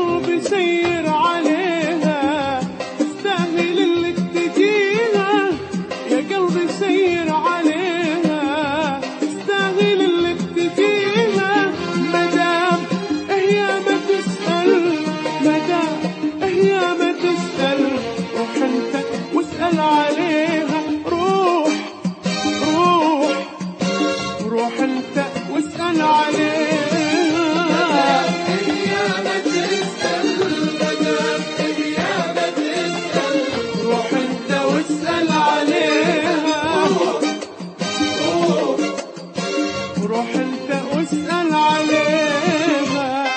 قلبي سير عليها تستاهل اللي تجيها، يا قلبي سير عليها تستاهل اللي تجيها، مدام هي ما تسأل، مدام هي ما تسأل، روح انت واسأل عليها، روح روح روح انت واسأل عليها. روح انت واسأل عليها.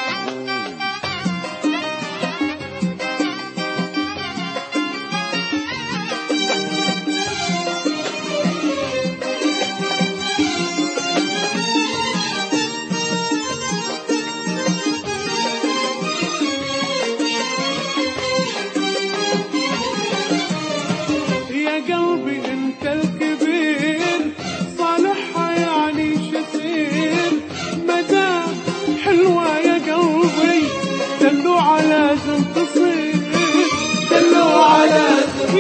يا قلبي انت الكبير صالحها يعني شسير، مدام حلوة يا قلبي دلوعة لازم تصير، دلوعة لازم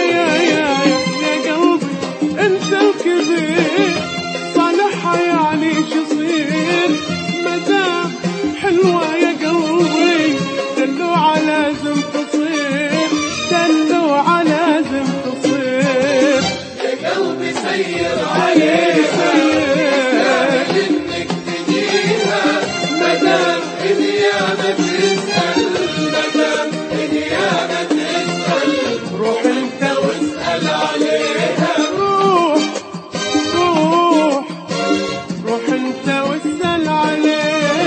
يا قلبي انت الكبير صالحها يعني شصير، مدام حلوة يا قلبي دلوعة لازم تصير، دلوعة لازم تصير، يا قلبي سير عليها تستاهل انك تجيها، مدام هي ما تسأل، مدام هي ما تسأل، روح انت واسأل عليها، روح روح روح انت واسأل عليها.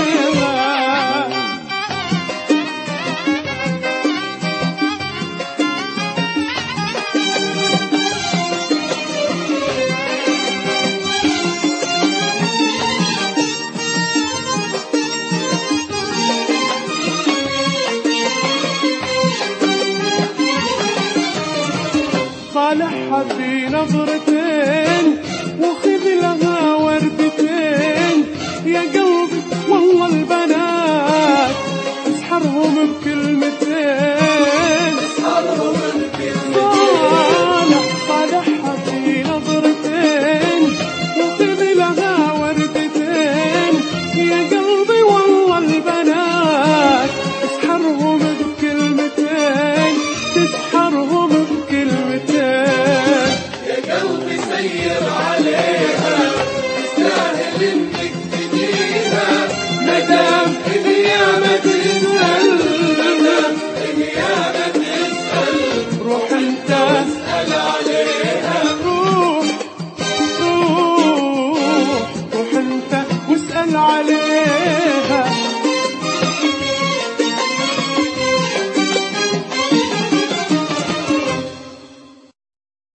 صالحها في نظرتين وخذ لها وردتين، يا قلبي والله البنات اسحرهم بكلمتين، اسحرهم